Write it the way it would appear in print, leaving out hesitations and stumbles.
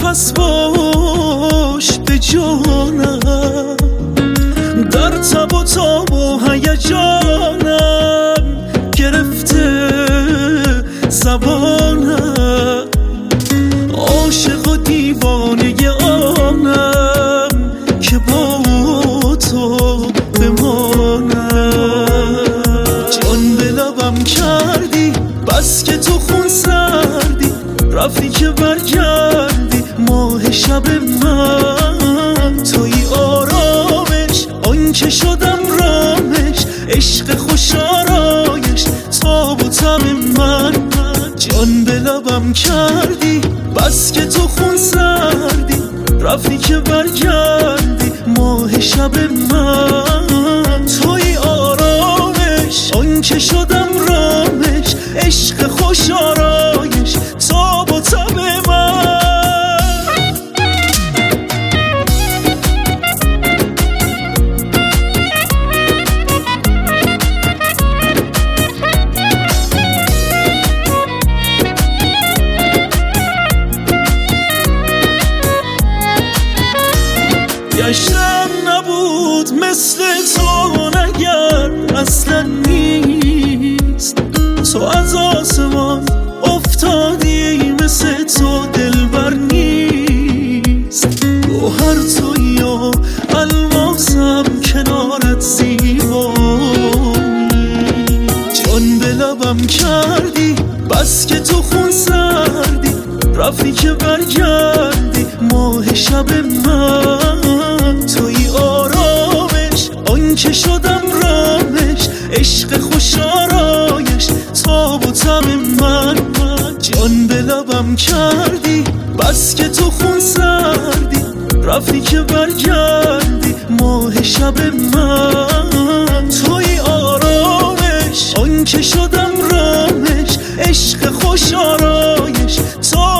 هست باش به جانم، در تب و تاب و هیجانم گرفته زبانم، عاشق و دیوانه آنم که با تو بمانم. جان به لبم کردی بس که تو خون سردی، رفتی که برگردی ماه شب من. توی آرامش آن که شدم رامش، عشق خوش آرایش تاب و تب من. جان به لبم کردی بس که تو خون سردی، رفتی که برگردی ماه شب من. توی آرامش آن که شدم رامش، عشق خوش آرایش تاب و تب من. گشتم نبود مثل تو نگر اصلا نیست، تو از آسمان افتادی مثل تو دلبر نیست. گوهر تویی و الماسم کنارت زیبایی، جان به لبم کردی بس که تو خون سردی، رفتی که برگردی ماه شب من. توی آرامش آن که شدم رامش، عشق خوش آرایش تاب و تب من. جان به لبم کردی بس که تو خون سردی، رفتی که برگردی ماه شب من. توی آرامش آن که شدم رامش، عشق خوش آرایش تاب